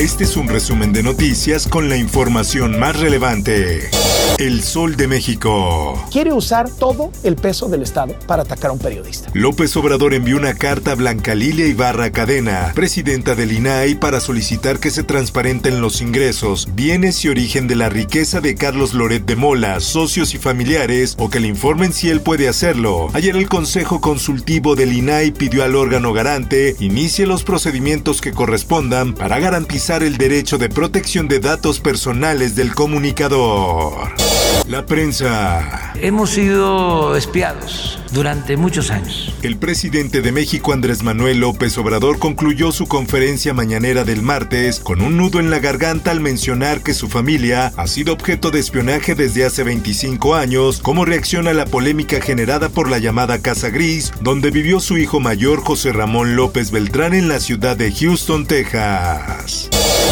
Este es un resumen de noticias con la información más relevante. El Sol de México. Quiere usar todo el peso del Estado para atacar a un periodista. López Obrador envió una carta a Blanca Lilia Ibarra Cadena, presidenta del INAI, para solicitar que se transparenten los ingresos, bienes y origen de la riqueza de Carlos Loret de Mola, socios y familiares, o que le informen si él puede hacerlo. Ayer el Consejo Consultivo del INAI pidió al órgano garante inicie los procedimientos que correspondan para garantizar el derecho de protección de datos personales del comunicador. La prensa. Hemos sido espiados durante muchos años. El presidente de México, Andrés Manuel López Obrador, concluyó su conferencia mañanera del martes con un nudo en la garganta al mencionar que su familia ha sido objeto de espionaje desde hace 25 años como reacción a la polémica generada por la llamada Casa Gris, donde vivió su hijo mayor José Ramón López Beltrán en la ciudad de Houston, Texas.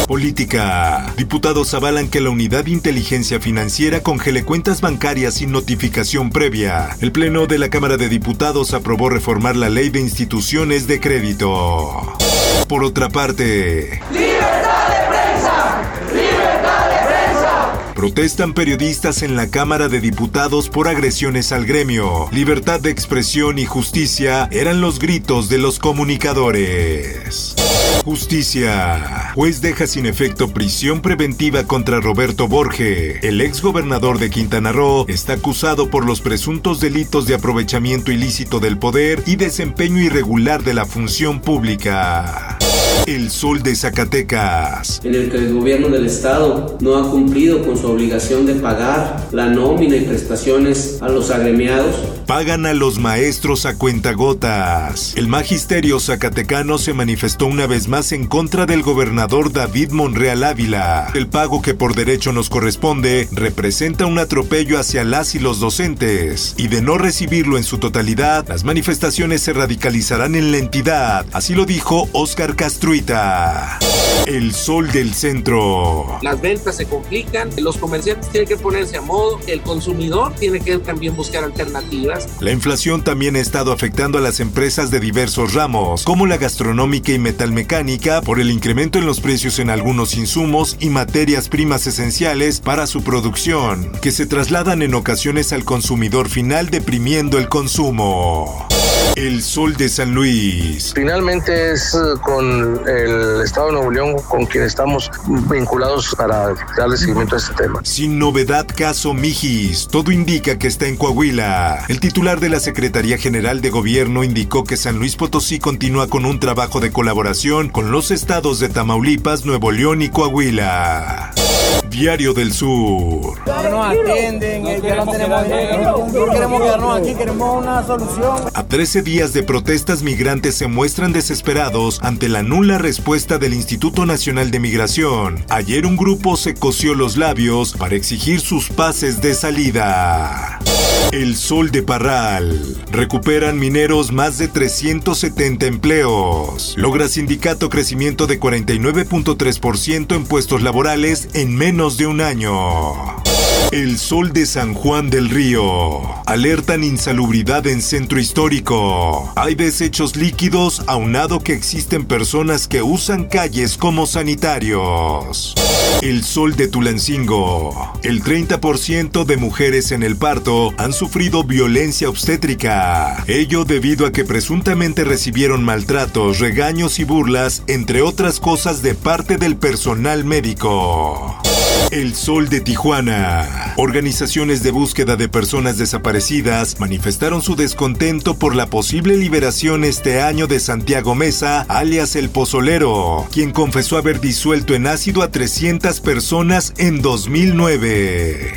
Política. Diputados avalan que la Unidad de Inteligencia Financiera congele cuentas bancarias sin notificación previa. El Pleno de la Cámara de Diputados aprobó reformar la Ley de Instituciones de Crédito. Por otra parte... ¡Libertad de prensa! ¡Libertad de prensa! Protestan periodistas en la Cámara de Diputados por agresiones al gremio. Libertad de expresión y justicia eran los gritos de los comunicadores. Justicia. Juez deja sin efecto prisión preventiva contra Roberto Borge. El exgobernador de Quintana Roo está acusado por los presuntos delitos de aprovechamiento ilícito del poder y desempeño irregular de la función pública. El Sol de Zacatecas. En el que el gobierno del estado no ha cumplido con su obligación de pagar la nómina y prestaciones a los agremiados. Pagan a los maestros a cuentagotas. El magisterio zacatecano se manifestó una vez más en contra del gobernador David Monreal Ávila. El pago que por derecho nos corresponde representa un atropello hacia las y los docentes. Y de no recibirlo en su totalidad, las manifestaciones se radicalizarán en la entidad. Así lo dijo Óscar Castruita. El Sol del Centro. Las ventas se complican, los comerciantes tienen que ponerse a modo, el consumidor tiene que también buscar alternativas. La inflación también ha estado afectando a las empresas de diversos ramos, como la gastronómica y metalmecánica, por el incremento en los precios en algunos insumos y materias primas esenciales para su producción, que se trasladan en ocasiones al consumidor final, deprimiendo el consumo. El Sol de San Luis. Finalmente es con el Estado de Nuevo León con quien estamos vinculados para darle seguimiento a este tema. Sin novedad, caso Mijis. Todo indica que está en Coahuila. El titular de la Secretaría General de Gobierno indicó que San Luis Potosí continúa con un trabajo de colaboración con los estados de Tamaulipas, Nuevo León y Coahuila. Diario del Sur. No atienden, ya no queremos quedarnos aquí, queremos una solución. A 13 días de protestas, migrantes se muestran desesperados ante la nula respuesta del Instituto Nacional de Migración. Ayer un grupo se cosió los labios para exigir sus pases de salida. El Sol de Parral. Recuperan mineros más de 370 empleos. Logra sindicato crecimiento de 49.3% en puestos laborales en menos de un año. El Sol de San Juan del Río. Alertan insalubridad en centro histórico. Hay desechos líquidos aunado que existen personas que usan calles como sanitarios. El Sol de Tulancingo. El 30% de mujeres en el parto han sufrido violencia obstétrica. Ello debido a que presuntamente recibieron maltratos, regaños y burlas, entre otras cosas, de parte del personal médico. El Sol de Tijuana. Organizaciones de búsqueda de personas desaparecidas manifestaron su descontento por la posible liberación este año de Santiago Mesa, alias El Pozolero, quien confesó haber disuelto en ácido a 300 personas en 2009.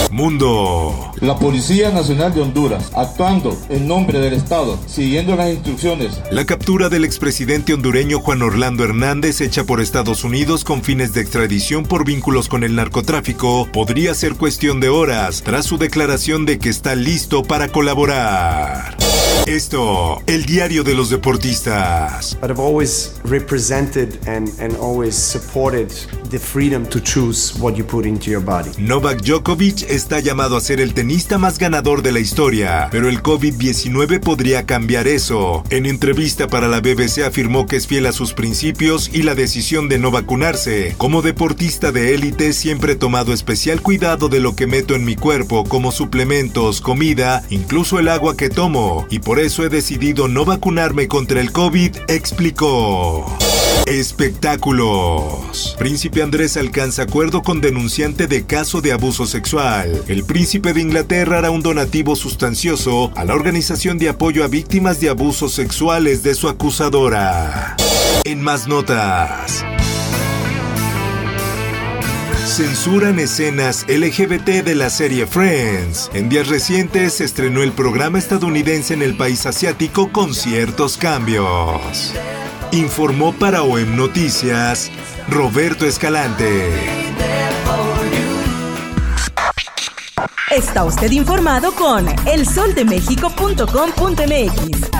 Mundo. La Policía Nacional de Honduras, actuando en nombre del Estado, siguiendo las instrucciones. La captura del expresidente hondureño Juan Orlando Hernández, hecha por Estados Unidos con fines de extradición por vínculos con el narcotráfico, podría ser cuestión de horas tras su declaración de que está listo para colaborar. Esto, el diario de los deportistas. But I've always represented and always supported the freedom to choose what you put into your body. Novak Djokovic está llamado a ser el tenista más ganador de la historia, pero el COVID-19 podría cambiar eso. En entrevista para la BBC afirmó que es fiel a sus principios y la decisión de no vacunarse. Como deportista de élite siempre he tomado especial cuidado de lo que meto en mi cuerpo, como suplementos, comida, incluso el agua que tomo, y por eso he decidido no vacunarme contra el COVID, explicó. Espectáculos. Príncipe Andrés alcanza acuerdo con denunciante de caso de abuso sexual. El príncipe de Inglaterra hará un donativo sustancioso a la organización de apoyo a víctimas de abusos sexuales de su acusadora. En más notas. Censuran escenas LGBT de la serie Friends. En días recientes se estrenó el programa estadounidense en el país asiático con ciertos cambios. Informó para OEM Noticias, Roberto Escalante. Está usted informado con elsoldemexico.com.mx.